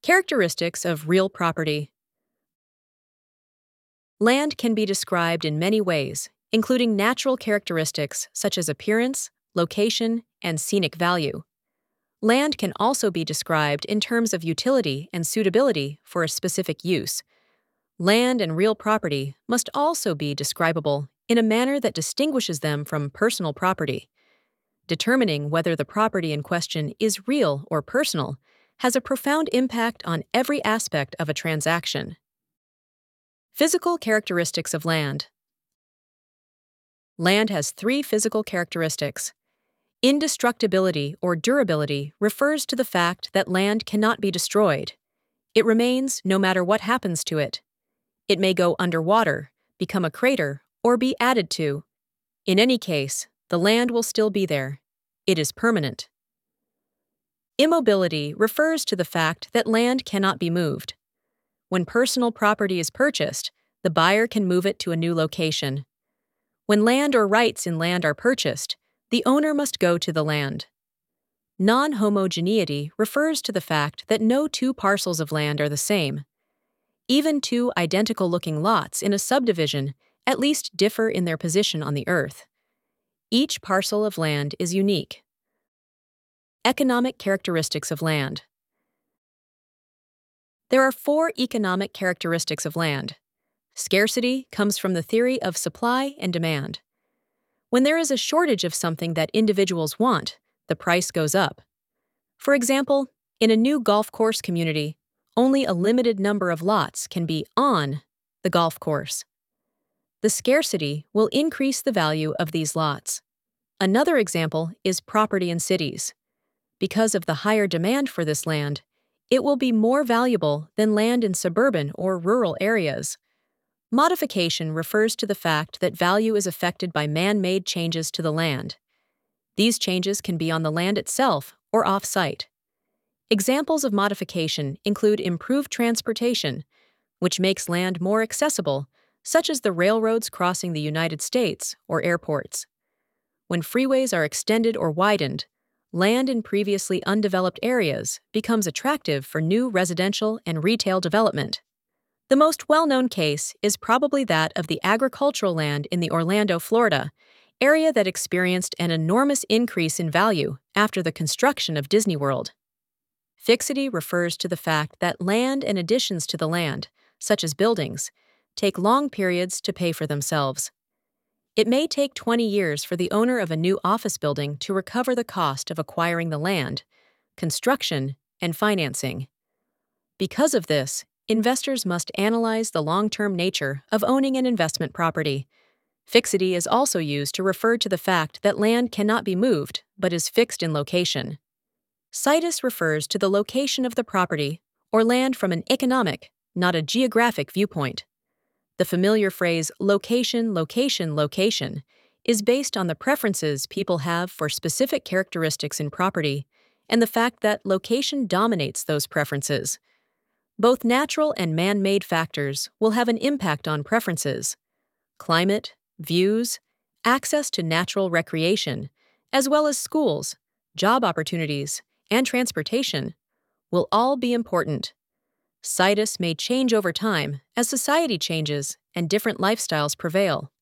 Characteristics of real property. Land can be described in many ways, including natural characteristics such as appearance, location, and scenic value. Land can also be described in terms of utility and suitability for a specific use. Land and real property must also be describable in a manner that distinguishes them from personal property. Determining whether the property in question is real or personal has a profound impact on every aspect of a transaction. Physical characteristics of land. Land has three physical characteristics. Indestructibility or durability refers to the fact that land cannot be destroyed. It remains no matter what happens to it. It may go underwater, become a crater, or be added to. In any case, the land will still be there. It is permanent. Immobility refers to the fact that land cannot be moved. When personal property is purchased, the buyer can move it to a new location. When land or rights in land are purchased, the owner must go to the land. Non-homogeneity refers to the fact that no two parcels of land are the same. Even two identical-looking lots in a subdivision at least differ in their position on the earth. Each parcel of land is unique. Economic characteristics of land. There are four economic characteristics of land. Scarcity comes from the theory of supply and demand. When there is a shortage of something that individuals want, the price goes up. For example, in a new golf course community, only a limited number of lots can be on the golf course. The scarcity will increase the value of these lots. Another example is property in cities. Because of the higher demand for this land, it will be more valuable than land in suburban or rural areas. Modification refers to the fact that value is affected by man-made changes to the land. These changes can be on the land itself or off-site. Examples of modification include improved transportation, which makes land more accessible, such as the railroads crossing the United States or airports. When freeways are extended or widened, land in previously undeveloped areas becomes attractive for new residential and retail development. The most well-known case is probably that of the agricultural land in the Orlando, Florida, area that experienced an enormous increase in value after the construction of Disney World. Fixity refers to the fact that land and additions to the land, such as buildings, take long periods to pay for themselves. It may take 20 years for the owner of a new office building to recover the cost of acquiring the land, construction, and financing. Because of this, investors must analyze the long-term nature of owning an investment property. Fixity is also used to refer to the fact that land cannot be moved but is fixed in location. Situs refers to the location of the property or land from an economic, not a geographic viewpoint. The familiar phrase location, location, location is based on the preferences people have for specific characteristics in property and the fact that location dominates those preferences. Both natural and man-made factors will have an impact on preferences. Climate, views, access to natural recreation, as well as schools, job opportunities, and transportation will all be important. Situs may change over time as society changes and different lifestyles prevail.